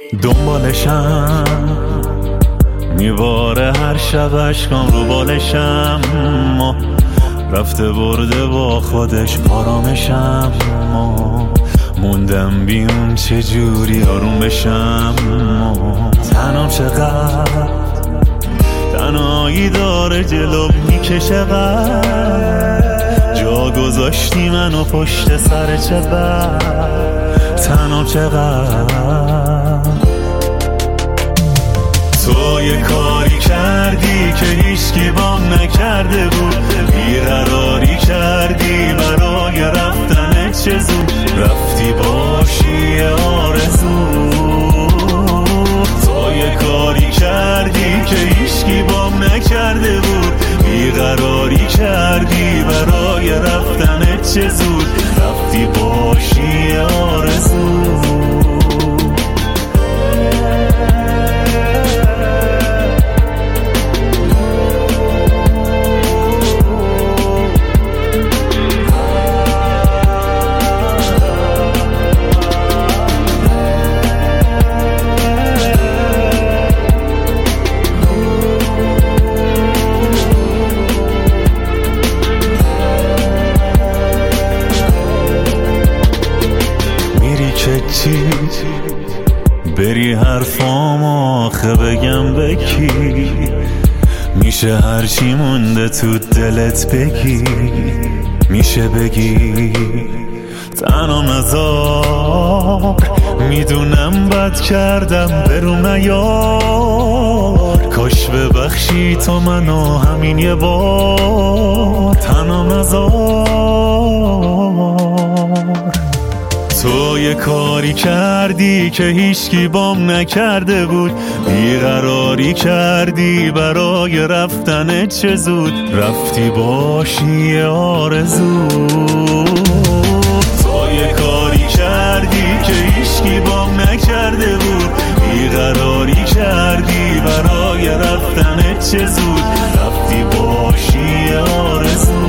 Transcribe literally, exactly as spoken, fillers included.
دنبالشم میباره هر شب عشقام رو بالشم، رفته برده با خودش آرامشم، موندم بیون چجوری آروم بشم. تنام چقدر تنهایی داره جلو میکشه، جا گذاشتی منو پشت سر چه بر. تنام چقدر تو یه کاری کردی که هیچکی بام نکرده بود، بیقراری کردی برای رفتن چه زود، رفتی باشی آرزو. تو یه کاری کردی که هیچکی بام نکرده بود، بیقراری کردی برای رفتن چه زود، رفتی باشی آرزو. چی بری حرفام آخه بگم بکی، میشه هرچی مونده تو دلت بگی، میشه بگی تنها نذار، میدونم بد کردم برو نیار، کاش ببخشی تو منو همین یه بار، تنها نذار. تو یه کاری کردی که هیچکی بام نکرده بود، بیقراری کردی برای رفتن چه زود، رفتی باشی آرزو. تو یه کاری کردی که هیچکی بام نکرده بود، بیقراری کردی برای رفتن چه زود، رفتی باشی آرزو.